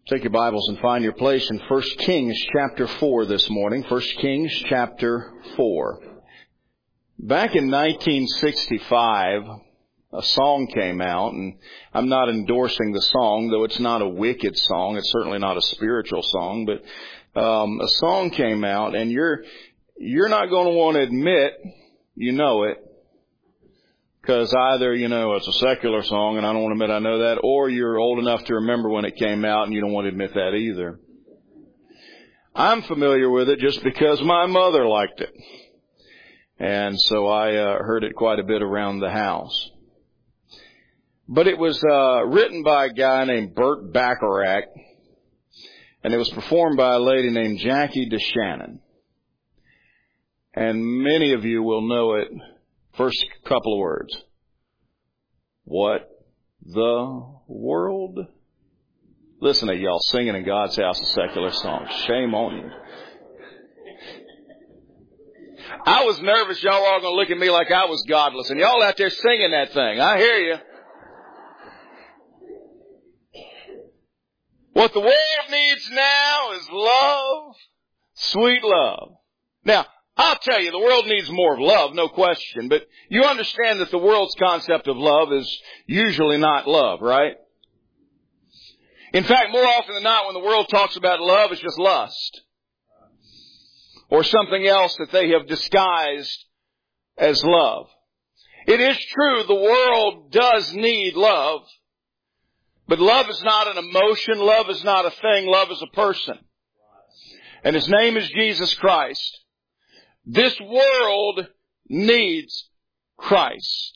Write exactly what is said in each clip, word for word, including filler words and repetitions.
Take your Bibles and find your place in First Kings chapter four this morning. First Kings chapter four. Back in nineteen sixty-five, a song came out, and I'm not endorsing the song, though it's not a wicked song. It's certainly not a spiritual song, but um, a song came out, and you're you're not going to want to admit you know it. Because either, you know, it's a secular song, and I don't want to admit I know that, or you're old enough to remember when it came out, and you don't want to admit that either. I'm familiar with it just because my mother liked it. And so I uh, heard it quite a bit around the house. But it was uh, written by a guy named Burt Bacharach, and it was performed by a lady named Jackie DeShannon. And many of you will know it. First couple of words. What the world? Listen to y'all singing in God's house a secular song. Shame on you. I was nervous y'all were all going to look at me like I was godless. And y'all out there singing that thing. I hear you. What the world needs now is love. Sweet love. Now, I'll tell you, the world needs more of love, no question. But you understand that the world's concept of love is usually not love, right? In fact, more often than not, when the world talks about love, it's just lust. Or something else that they have disguised as love. It is true, the world does need love. But love is not an emotion. Love is not a thing. Love is a person. And His name is Jesus Christ. This world needs Christ.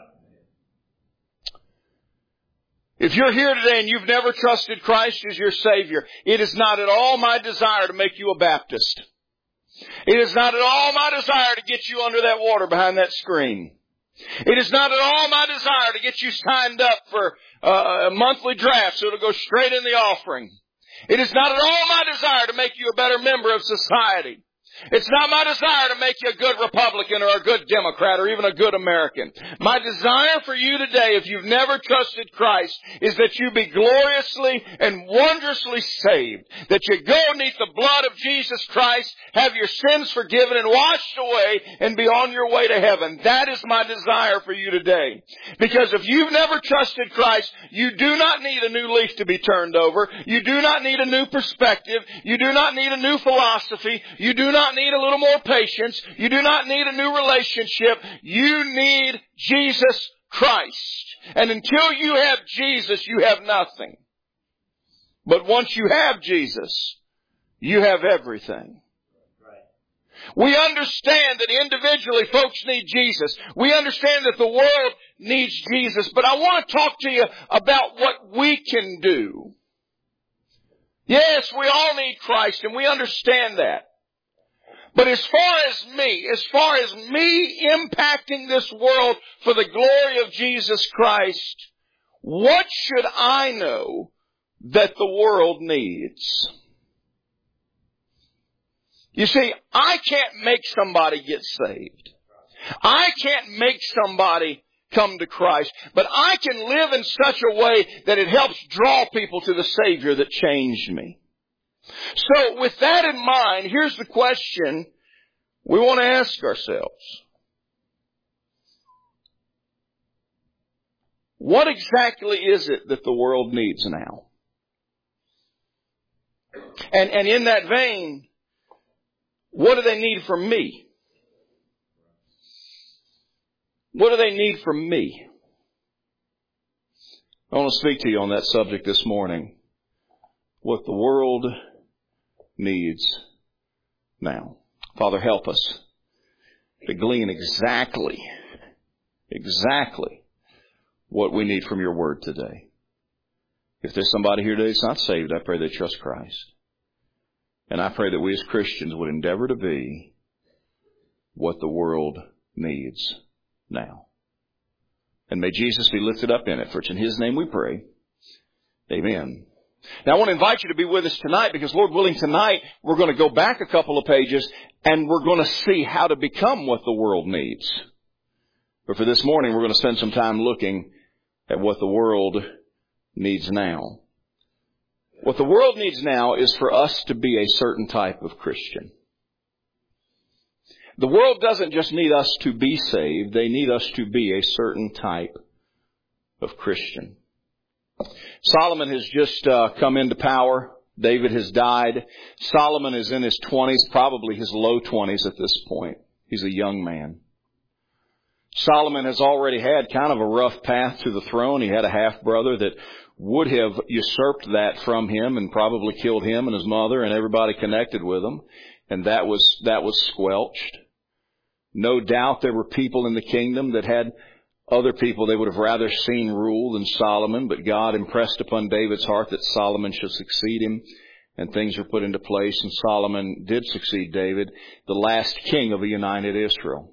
If you're here today and you've never trusted Christ as your Savior, it is not at all my desire to make you a Baptist. It is not at all my desire to get you under that water behind that screen. It is not at all my desire to get you signed up for uh, a monthly draft so it'll go straight in the offering. It is not at all my desire to make you a better member of society. It's not my desire to make you a good Republican or a good Democrat or even a good American. My desire for you today, if you've never trusted Christ, is that you be gloriously and wondrously saved. That you go beneath the blood of Jesus Christ, have your sins forgiven and washed away, and be on your way to heaven. That is my desire for you today. Because if you've never trusted Christ, you do not need a new leaf to be turned over. You do not need a new perspective. You do not need a new philosophy. You do not need a little more patience. You do not need a new relationship. You need Jesus Christ. And until you have Jesus, you have nothing. But once you have Jesus, you have everything. We understand that individually folks need Jesus. We understand that the world needs Jesus. But I want to talk to you about what we can do. Yes, we all need Christ, and we understand that. But as far as me, as far as me impacting this world for the glory of Jesus Christ, what should I know that the world needs? You see, I can't make somebody get saved. I can't make somebody come to Christ. But I can live in such a way that it helps draw people to the Savior that changed me. So with that in mind, here's the question we want to ask ourselves. What exactly is it that the world needs now? And, and in that vein, what do they need from me? What do they need from me? I want to speak to you on that subject this morning. What the world needs now. Father, help us to glean exactly, exactly what we need from your word today. If there's somebody here today that's not saved, I pray they trust Christ. And I pray that we as Christians would endeavor to be what the world needs now. And may Jesus be lifted up in it. For it's in His name we pray. Amen. Now I want to invite you to be with us tonight because Lord willing tonight we're going to go back a couple of pages and we're going to see how to become what the world needs. But for this morning we're going to spend some time looking at what the world needs now. What the world needs now is for us to be a certain type of Christian. The world doesn't just need us to be saved. They need us to be a certain type of Christian. Solomon has just uh, come into power. David has died. Solomon is in his twenties, probably his low twenties at this point. He's a young man. Solomon has already had kind of a rough path to the throne. He had a half-brother that would have usurped that from him and probably killed him and his mother and everybody connected with him. And that was, that was squelched. No doubt there were people in the kingdom that had other people they would have rather seen rule than Solomon, but God impressed upon David's heart that Solomon should succeed him, and things were put into place, and Solomon did succeed David, the last king of a united Israel.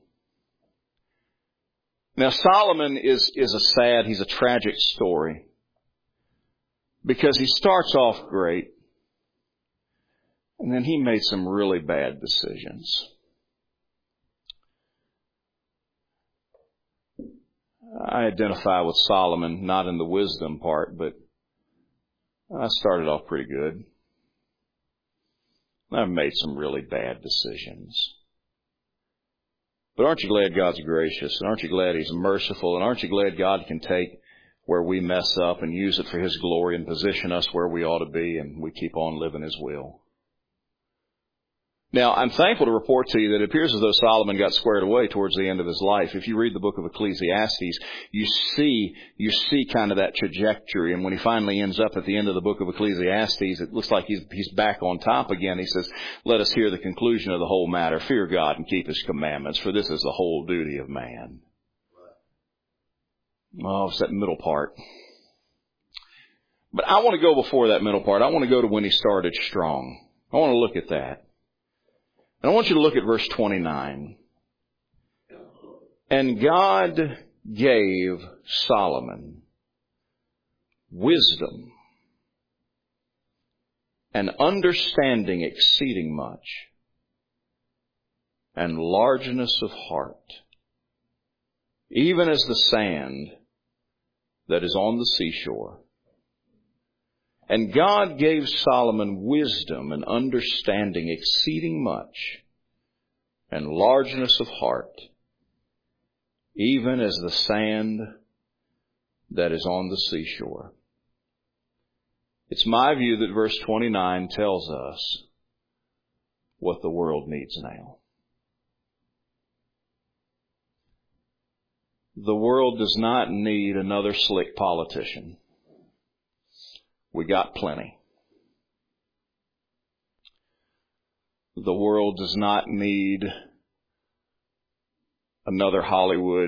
Now Solomon is, is a sad, he's a tragic story, because he starts off great, and then he made some really bad decisions. I identify with Solomon, not in the wisdom part, but I started off pretty good. I've made some really bad decisions. But aren't you glad God's gracious? And aren't you glad He's merciful? And aren't you glad God can take where we mess up and use it for His glory and position us where we ought to be, and we keep on living His will? Now, I'm thankful to report to you that it appears as though Solomon got squared away towards the end of his life. If you read the book of Ecclesiastes, you see, you see kind of that trajectory. And when he finally ends up at the end of the book of Ecclesiastes, it looks like he's, he's back on top again. He says, let us hear the conclusion of the whole matter. Fear God and keep His commandments, for this is the whole duty of man. Oh, it's that middle part. But I want to go before that middle part. I want to go to when he started strong. I want to look at that. And I want you to look at verse twenty-nine. And God gave Solomon wisdom and understanding exceeding much, and largeness of heart, even as the sand that is on the seashore. And God gave Solomon wisdom and understanding exceeding much, and largeness of heart, even as the sand that is on the seashore. It's my view that verse twenty-nine tells us what the world needs now. The world does not need another slick politician. We got plenty. The world does not need another Hollywood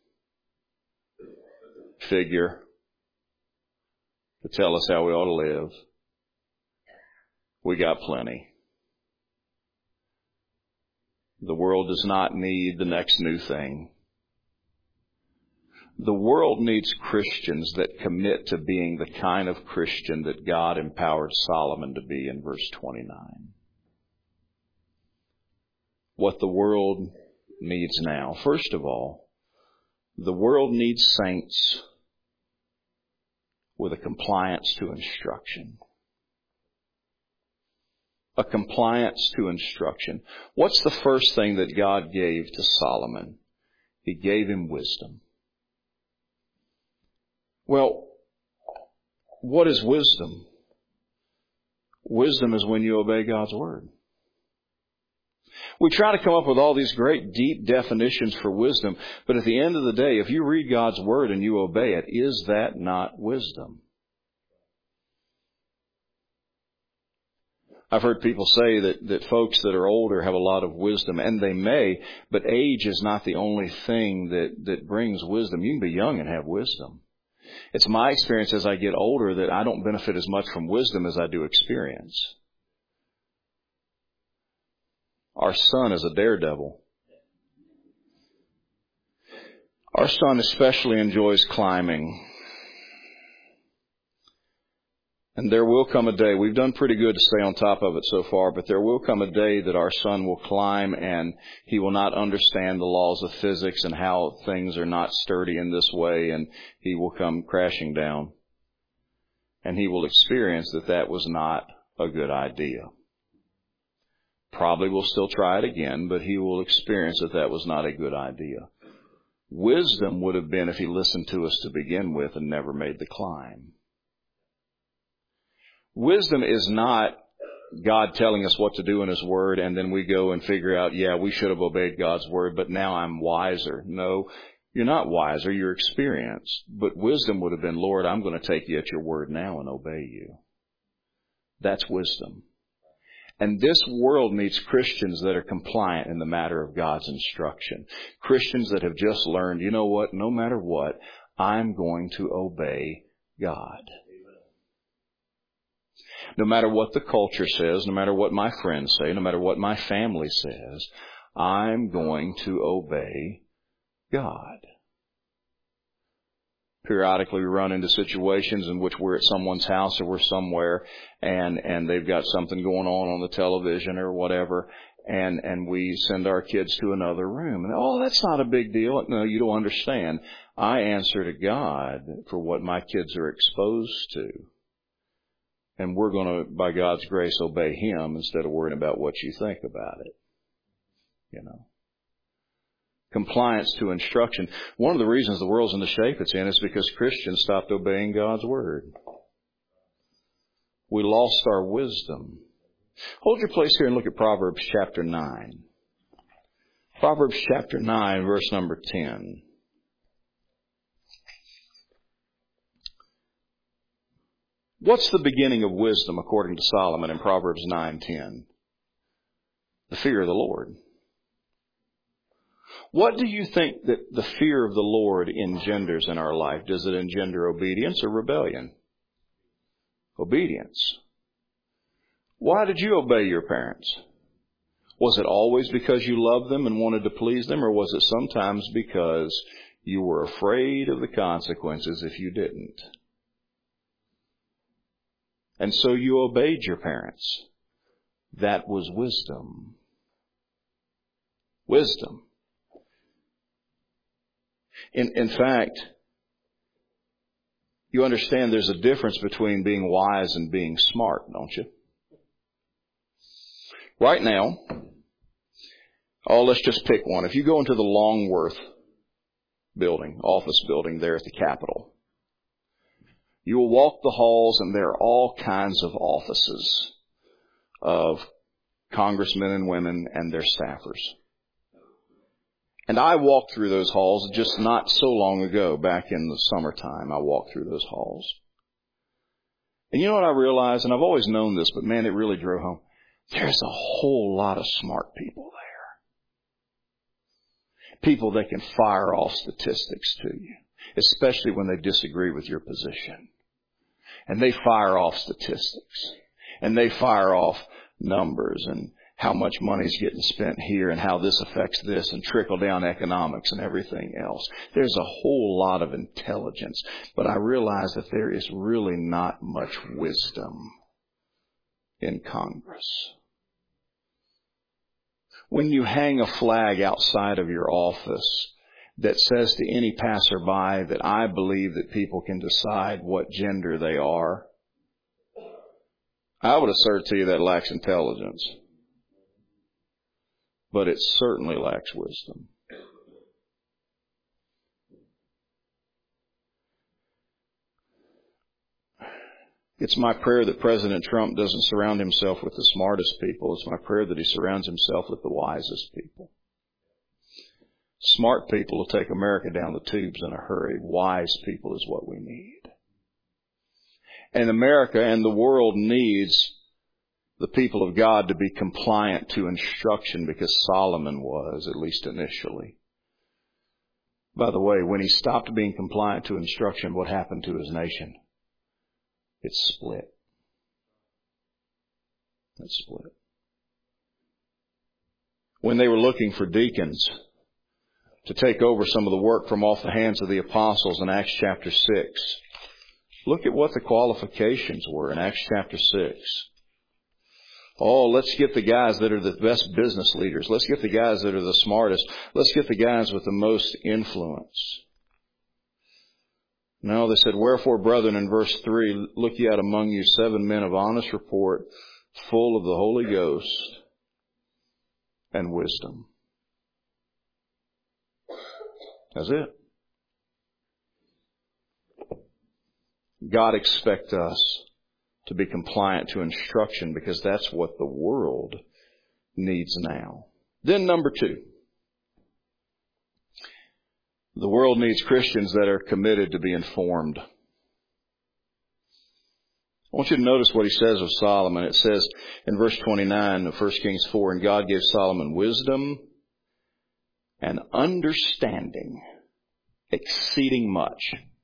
figure to tell us how we ought to live. We got plenty. The world does not need the next new thing. The world needs Christians that commit to being the kind of Christian that God empowered Solomon to be in verse twenty-nine. What the world needs now. First of all, the world needs saints with a compliance to instruction. A compliance to instruction. What's the first thing that God gave to Solomon? He gave him wisdom. Well, what is wisdom? Wisdom is when you obey God's Word. We try to come up with all these great deep definitions for wisdom, but at the end of the day, if you read God's Word and you obey it, is that not wisdom? I've heard people say that, that folks that are older have a lot of wisdom, and they may, but age is not the only thing that, that brings wisdom. You can be young and have wisdom. It's my experience as I get older that I don't benefit as much from wisdom as I do experience. Our son is a daredevil. Our son especially enjoys climbing. And there will come a day, we've done pretty good to stay on top of it so far, but there will come a day that our son will climb and he will not understand the laws of physics and how things are not sturdy in this way, and he will come crashing down. And he will experience that that was not a good idea. Probably will still try it again, but he will experience that that was not a good idea. Wisdom would have been if he listened to us to begin with and never made the climb. Wisdom is not God telling us what to do in His Word and then we go and figure out, yeah, we should have obeyed God's Word, but now I'm wiser. No, you're not wiser, you're experienced. But wisdom would have been, Lord, I'm going to take you at your word now and obey you. That's wisdom. And this world needs Christians that are compliant in the matter of God's instruction. Christians that have just learned, you know what, no matter what, I'm going to obey God. No matter what the culture says, no matter what my friends say, no matter what my family says, I'm going to obey God. Periodically we run into situations in which we're at someone's house or we're somewhere and, and they've got something going on on the television or whatever, and, and we send our kids to another room. And, oh, that's not a big deal. No, you don't understand. I answer to God for what my kids are exposed to. And we're going to, by God's grace, obey Him instead of worrying about what you think about it. You know. Compliance to instruction. One of the reasons the world's in the shape it's in is because Christians stopped obeying God's Word. We lost our wisdom. Hold your place here and look at Proverbs chapter nine. Proverbs chapter nine, verse number ten. What's the beginning of wisdom according to Solomon in Proverbs nine ten? The fear of the Lord. What do you think that the fear of the Lord engenders in our life? Does it engender obedience or rebellion? Obedience. Why did you obey your parents? Was it always because you loved them and wanted to please them, or was it sometimes because you were afraid of the consequences if you didn't? And so you obeyed your parents. That was wisdom. Wisdom. In, in fact, you understand there's a difference between being wise and being smart, don't you? Right now, oh, let's just pick one. If you go into the Longworth building, office building there at the Capitol, you will walk the halls and there are all kinds of offices of congressmen and women and their staffers. And I walked through those halls just not so long ago, back in the summertime. I walked through those halls. And you know what I realized, and I've always known this, but man, it really drove home. There's a whole lot of smart people there. People that can fire off statistics to you, especially when they disagree with your position. And they fire off statistics. And they fire off numbers and how much money's getting spent here and how this affects this and trickle down economics and everything else. There's a whole lot of intelligence, but I realize that there is really not much wisdom in Congress. When you hang a flag outside of your office that says to any passerby that I believe that people can decide what gender they are, I would assert to you that lacks intelligence. But it certainly lacks wisdom. It's my prayer that President Trump doesn't surround himself with the smartest people. It's my prayer that he surrounds himself with the wisest people. Smart people will take America down the tubes in a hurry. Wise people is what we need. And America and the world needs the people of God to be compliant to instruction, because Solomon was, at least initially. By the way, when he stopped being compliant to instruction, what happened to his nation? It split. It split. When they were looking for deacons to take over some of the work from off the hands of the apostles in Acts chapter six, look at what the qualifications were in Acts chapter six. Oh, let's get the guys that are the best business leaders. Let's get the guys that are the smartest. Let's get the guys with the most influence. No, they said, wherefore, brethren, in verse three, look ye out among you seven men of honest report, full of the Holy Ghost and wisdom. That's it. God expects us to be compliant to instruction because that's what the world needs now. Then number two. The world needs Christians that are committed to be informed. I want you to notice what he says of Solomon. It says in verse twenty-nine of First Kings four, and God gave Solomon wisdom and understanding exceeding much.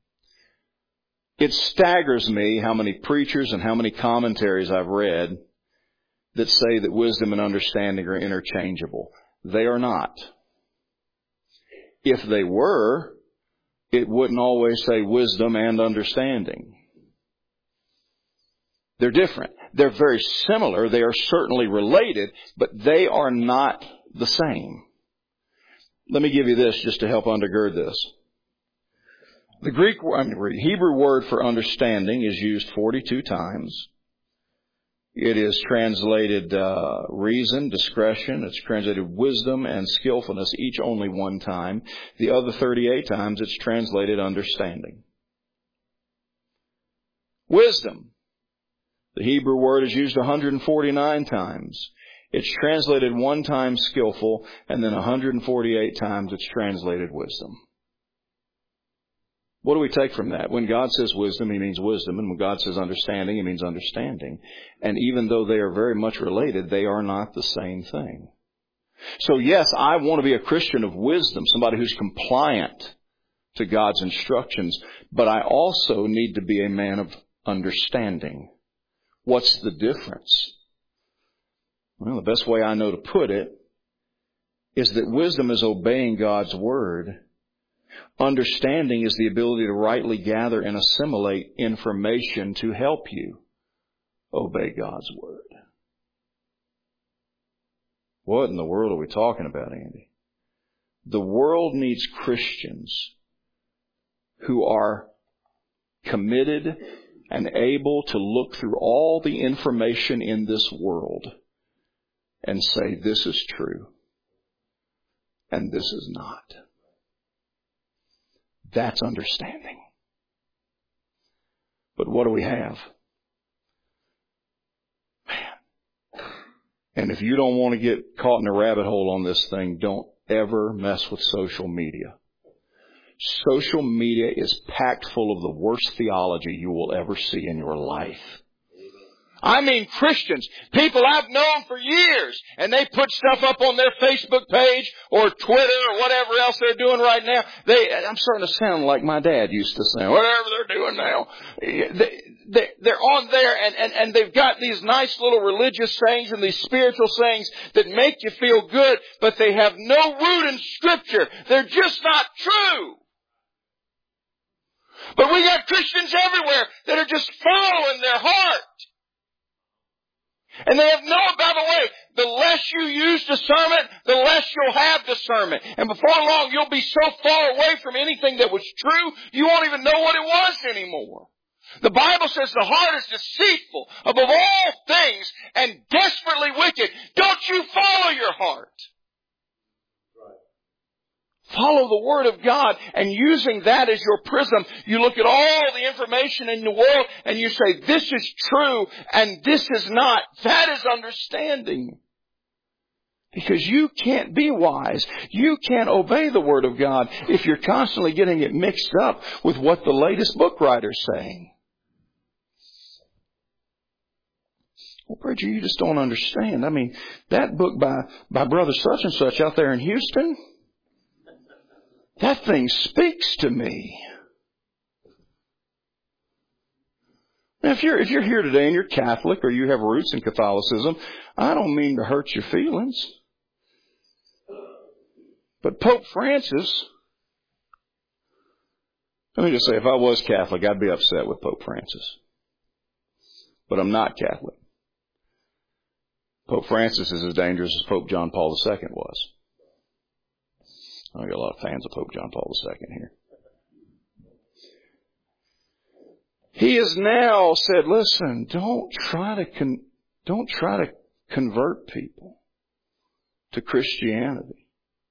It staggers me how many preachers and how many commentaries I've read that say that wisdom and understanding are interchangeable. They are not. If they were, it wouldn't always say wisdom and understanding. They're different. They're very similar. They are certainly related, but they are not the same. Let me give you this just to help undergird this. The Greek, I mean, Hebrew word for understanding is used forty-two times. It is translated uh, reason, discretion. It's translated wisdom and skillfulness, each only one time. The other thirty-eight times it's translated understanding. Wisdom. The Hebrew word is used one hundred forty-nine times. It's translated one time skillful, and then one hundred forty-eight times it's translated wisdom. What do we take from that? When God says wisdom, He means wisdom. And when God says understanding, He means understanding. And even though they are very much related, they are not the same thing. So yes, I want to be a Christian of wisdom, somebody who's compliant to God's instructions. But I also need to be a man of understanding. What's the difference? Well, the best way I know to put it is that wisdom is obeying God's Word. Understanding is the ability to rightly gather and assimilate information to help you obey God's Word. What in the world are we talking about, Andy? The world needs Christians who are committed and able to look through all the information in this world and say, this is true and this is not. That's understanding. But what do we have? Man. And if you don't want to get caught in a rabbit hole on this thing, don't ever mess with social media. Social media is packed full of the worst theology you will ever see in your life. I mean Christians, people I've known for years, and they put stuff up on their Facebook page or Twitter or whatever else they're doing right now. They, I'm starting to sound like my dad used to sound, whatever they're doing now. They, they, they're on there and, and, and they've got these nice little religious sayings and these spiritual sayings that make you feel good, but they have no root in Scripture. They're just not true. But we got Christians everywhere that are just following their heart. And they have no, by the way, the less you use discernment, the less you'll have discernment. And before long, you'll be so far away from anything that was true, you won't even know what it was anymore. The Bible says the heart is deceitful above all things and desperately wicked. Don't you follow your heart. Follow the Word of God, and using that as your prism, you look at all the information in the world and you say, this is true and this is not. That is understanding. Because you can't be wise. You can't obey the Word of God if you're constantly getting it mixed up with what the latest book writer's saying. Well, preacher, you just don't understand. I mean, that book by, by Brother such and such out there in Houston, that thing speaks to me. Now, if you're, if you're here today and you're Catholic or you have roots in Catholicism, I don't mean to hurt your feelings. But Pope Francis, let me just say, if I was Catholic, I'd be upset with Pope Francis. But I'm not Catholic. Pope Francis is as dangerous as Pope John Paul the Second was. I got a lot of fans of Pope John Paul the Second here. He has now said, listen, don't try to con- don't try to convert people to Christianity.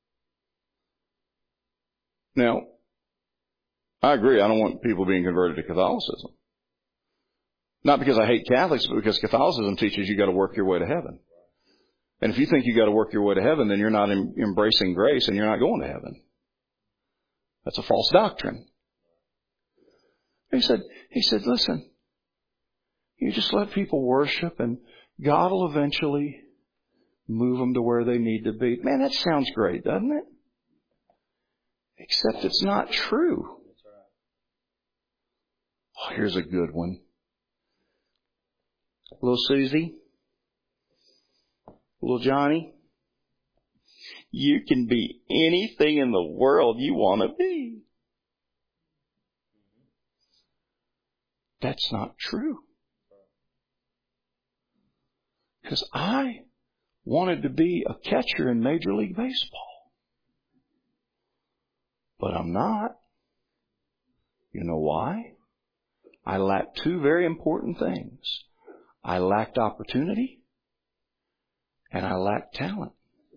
Now, I agree. I don't want people being converted to Catholicism. Not because I hate Catholics, but because Catholicism teaches you got to work your way to heaven. And if you think you got to work your way to heaven, then you're not em- embracing grace and you're not going to heaven. That's a false doctrine. He said, he said, listen, you just let people worship and God will eventually move them to where they need to be. Man, that sounds great, doesn't it? Except it's not true. Oh, here's a good one. Little Susie, little Johnny, you can be anything in the world you want to be. That's not true. Because I wanted to be a catcher in Major League Baseball. But I'm not. You know why? I lacked two very important things. I lacked opportunity and I lacked talent.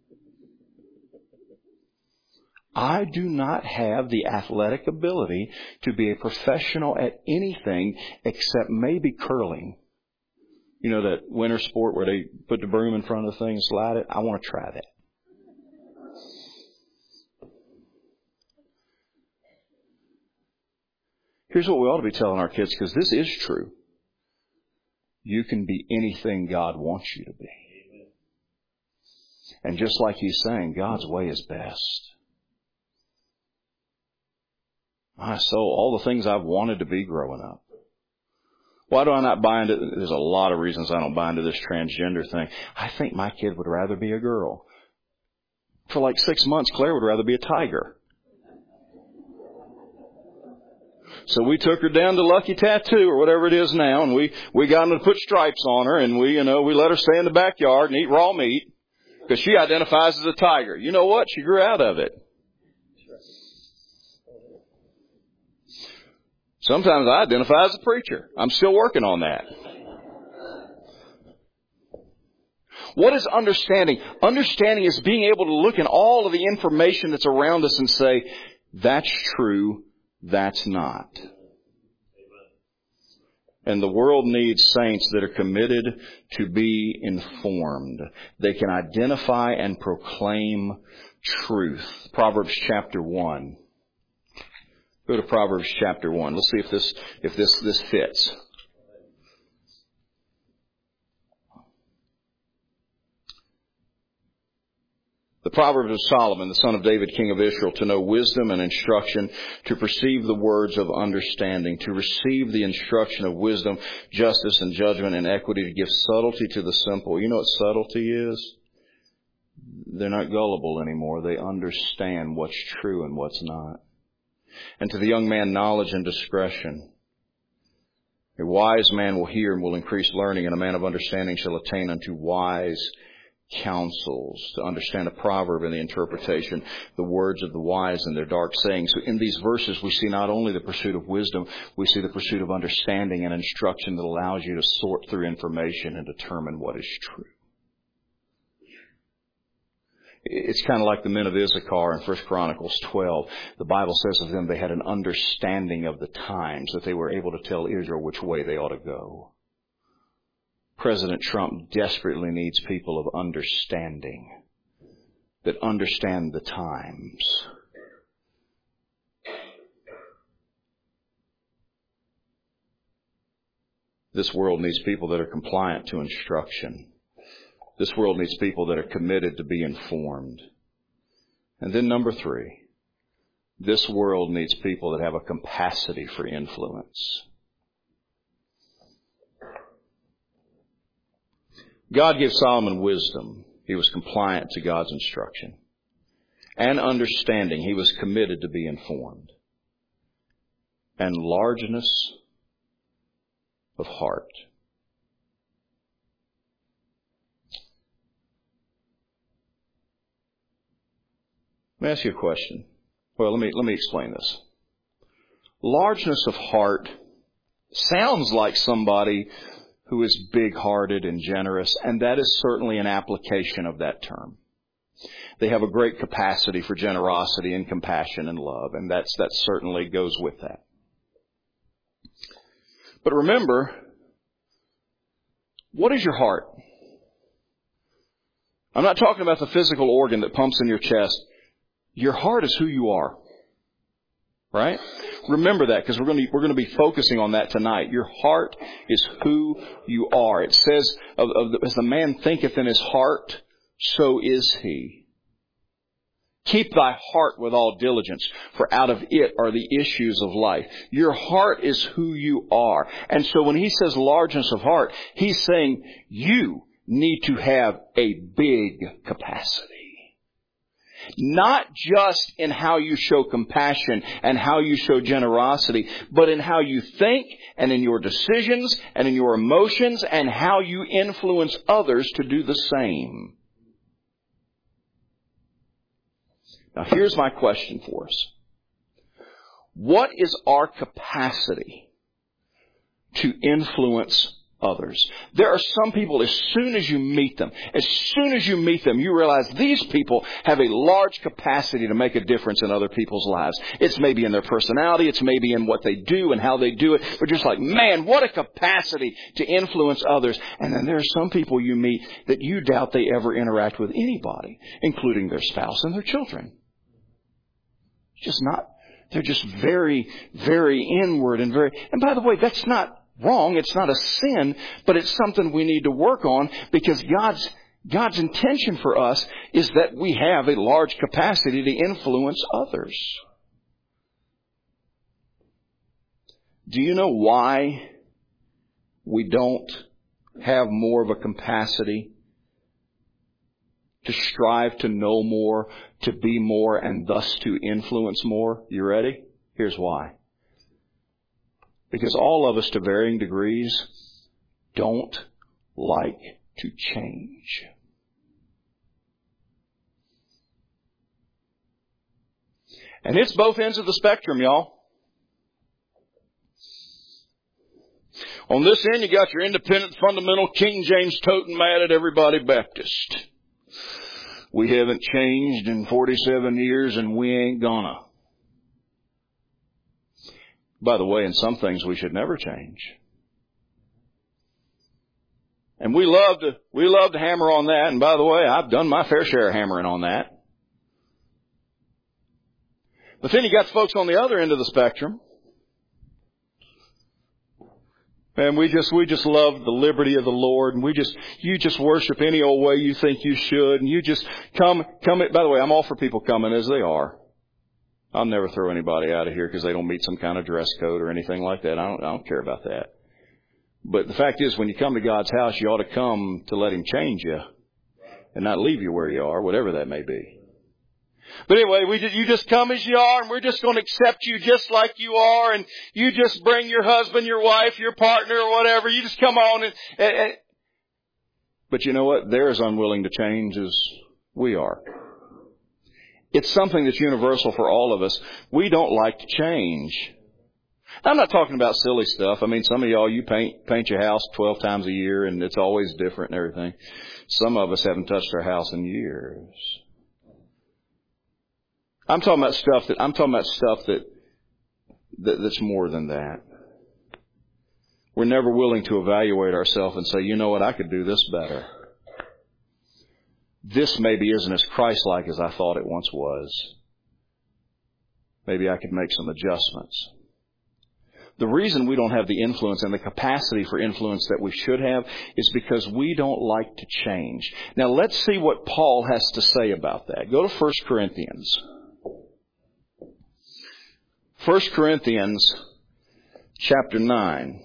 I do not have the athletic ability to be a professional at anything except maybe curling. You know that winter sport where they put the broom in front of the thing and slide it? I want to try that. Here's what we ought to be telling our kids, because this is true. You can be anything God wants you to be. And just like he's saying, God's way is best. I saw all the things I've wanted to be growing up. Why do I not buy into, there's a lot of reasons I don't buy into this transgender thing. I think my kid would rather be a girl. For like six months, Claire would rather be a tiger. So we took her down to Lucky Tattoo or whatever it is now, and we, we got them to put stripes on her, and we, you know, we let her stay in the backyard and eat raw meat because she identifies as a tiger. You know what? She grew out of it. Sometimes I identify as a preacher. I'm still working on that. What is understanding? Understanding is being able to look at all of the information that's around us and say, that's true, that's not. And the world needs saints that are committed to be informed. They can identify and proclaim truth. Proverbs chapter one. Go to Proverbs chapter one. Let's see if this if this this fits. The Proverbs of Solomon, the son of David, king of Israel, to know wisdom and instruction, to perceive the words of understanding, to receive the instruction of wisdom, justice and judgment and equity, to give subtlety to the simple. You know what subtlety is? They're not gullible anymore. They understand what's true and what's not. And to the young man, knowledge and discretion. A wise man will hear and will increase learning, and a man of understanding shall attain unto wise counsels. To understand a proverb and the interpretation, the words of the wise and their dark sayings. So in these verses we see not only the pursuit of wisdom, we see the pursuit of understanding and instruction that allows you to sort through information and determine what is true. It's kind of like the men of Issachar in First Chronicles twelve. The Bible says of them they had an understanding of the times, that they were able to tell Israel which way they ought to go. President Trump desperately needs people of understanding that understand the times. This world needs people that are compliant to instruction. This world needs people that are committed to be informed. And then number three, this world needs people that have a capacity for influence. God gave Solomon wisdom. He was compliant to God's instruction. And understanding. He was committed to be informed. And largeness of heart. Let me ask you a question. Well, let me, let me explain this. Largeness of heart sounds like somebody who is big-hearted and generous, and that is certainly an application of that term. They have a great capacity for generosity and compassion and love, and that's, that certainly goes with that. But remember, what is your heart? I'm not talking about the physical organ that pumps in your chest. Your heart is who you are. Right? Remember that, because we're going to we're going to be focusing on that tonight. Your heart is who you are. It says, of, of the, as the man thinketh in his heart, so is he. Keep thy heart with all diligence, for out of it are the issues of life. Your heart is who you are. And so when he says largeness of heart, he's saying you need to have a big capacity. Not just in how you show compassion and how you show generosity, but in how you think and in your decisions and in your emotions and how you influence others to do the same. Now here's my question for us. What is our capacity to influence others? There are some people, as soon as you meet them, as soon as you meet them, you realize these people have a large capacity to make a difference in other people's lives. It's maybe in their personality, it's maybe in what they do and how they do it. But just like, man, what a capacity to influence others. And then there are some people you meet that you doubt they ever interact with anybody, including their spouse and their children. Just not, they're just very, very inward and very, and by the way, that's not wrong. It's not a sin, but it's something we need to work on, because God's God's intention for us is that we have a large capacity to influence others. Do you know why we don't have more of a capacity to strive to know more, to be more, and thus to influence more? You ready? Here's why. Because all of us, to varying degrees, don't like to change. And it's both ends of the spectrum, y'all. On this end, you got your independent, fundamental, King James toting, mad at everybody Baptist. We haven't changed in forty-seven years and we ain't gonna. By the way, in some things we should never change. And we love to, we love to hammer on that. And by the way, I've done my fair share of hammering on that. But then you got folks on the other end of the spectrum. And we just, we just love the liberty of the Lord. And we just, you just worship any old way you think you should. And you just come, come, by the way, I'm all for people coming as they are. I'll never throw anybody out of here because they don't meet some kind of dress code or anything like that. I don't, I don't care about that. But the fact is, when you come to God's house, you ought to come to let Him change you and not leave you where you are, whatever that may be. But anyway, we just, you just come as you are, and we're just going to accept you just like you are, and you just bring your husband, your wife, your partner, or whatever. You just come on. And, and, and But you know what? They're as unwilling to change as we are. It's something that's universal for all of us. We don't like to change. I'm not talking about silly stuff. I mean, some of y'all, you paint paint your house twelve times a year, and it's always different and everything. Some of us haven't touched our house in years. I'm talking about stuff that I'm talking about stuff that, that that's more than that. We're never willing to evaluate ourselves and say, you know what, I could do this better. This maybe isn't as Christ-like as I thought it once was. Maybe I could make some adjustments. The reason we don't have the influence and the capacity for influence that we should have is because we don't like to change. Now let's see what Paul has to say about that. Go to First Corinthians. First Corinthians chapter nine.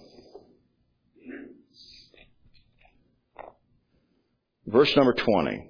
Verse number twenty.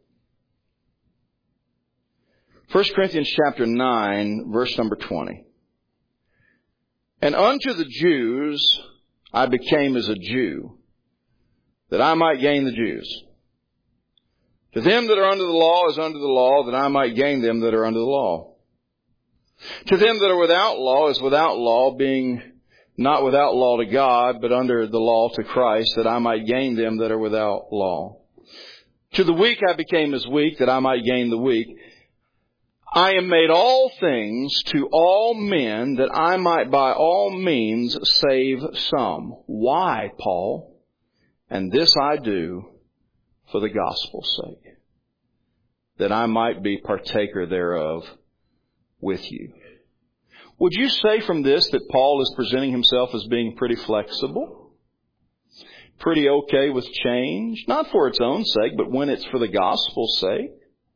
First Corinthians chapter nine, verse number twenty. And unto the Jews I became as a Jew, that I might gain the Jews. To them that are under the law as under the law, that I might gain them that are under the law. To them that are without law as without law, being not without law to God, but under the law to Christ, that I might gain them that are without law. To the weak I became as weak, that I might gain the weak. I am made all things to all men, that I might by all means save some. Why, Paul? And this I do for the gospel's sake, that I might be partaker thereof with you. Would you say from this that Paul is presenting himself as being pretty flexible? Pretty okay with change? Not for its own sake, but when it's for the gospel's sake?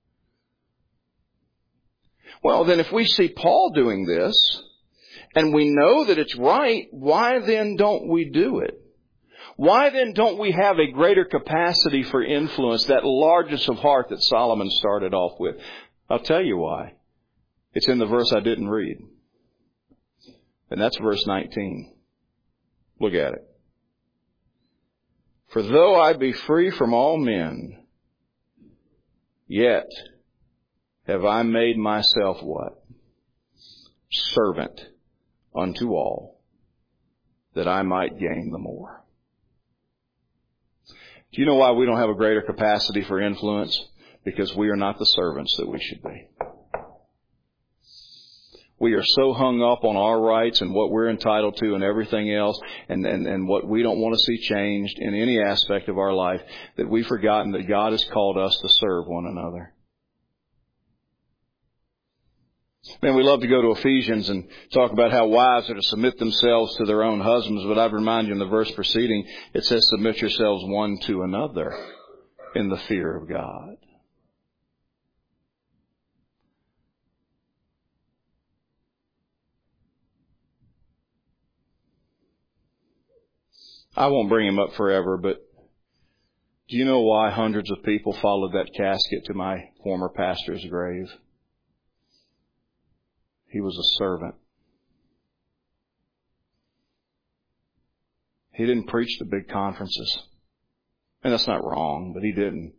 Well, then if we see Paul doing this, and we know that it's right, why then don't we do it? Why then don't we have a greater capacity for influence, that largeness of heart that Solomon started off with? I'll tell you why. It's in the verse I didn't read. And that's verse nineteen. Look at it. For though I be free from all men, yet have I made myself what? Servant unto all, that I might gain the more. Do you know why we don't have a greater capacity for influence? Because we are not the servants that we should be. We are so hung up on our rights and what we're entitled to and everything else, and, and, and what we don't want to see changed in any aspect of our life, that we've forgotten that God has called us to serve one another. Man, we love to go to Ephesians and talk about how wives are to submit themselves to their own husbands, but I'd remind you in the verse preceding, it says, submit yourselves one to another in the fear of God. I won't bring him up forever, but do you know why hundreds of people followed that casket to my former pastor's grave? He was a servant. He didn't preach the big conferences. And that's not wrong, but he didn't.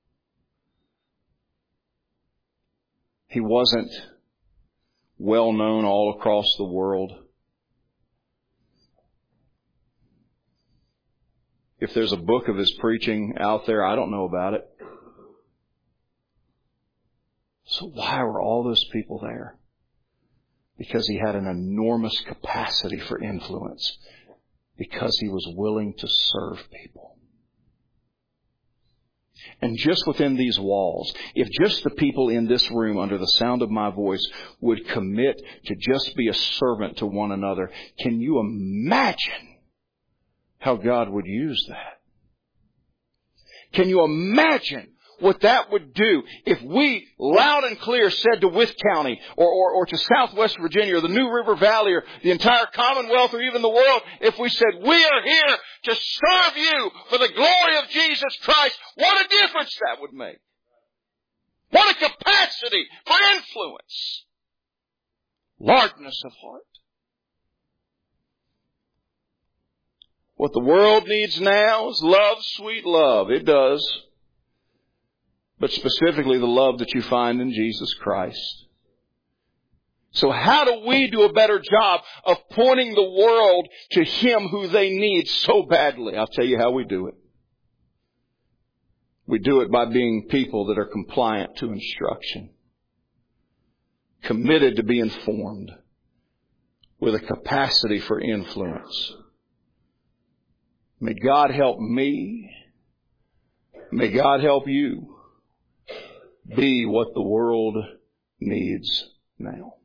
He wasn't well known all across the world. If there's a book of his preaching out there, I don't know about it. So why were all those people there? Because he had an enormous capacity for influence. Because he was willing to serve people. And just within these walls, if just the people in this room under the sound of my voice would commit to just be a servant to one another, can you imagine how God would use that? Can you imagine what that would do if we loud and clear said to Wythe County or, or, or to Southwest Virginia or the New River Valley or the entire Commonwealth or even the world, if we said, we are here to serve you for the glory of Jesus Christ, what a difference that would make. What a capacity for influence. Largeness of heart. What the world needs now is love, sweet love. It does. But specifically the love that you find in Jesus Christ. So how do we do a better job of pointing the world to Him who they need so badly? I'll tell you how we do it. We do it by being people that are compliant to instruction. Committed to be informed. With a capacity for influence. May God help me. May God help you be what the world needs now.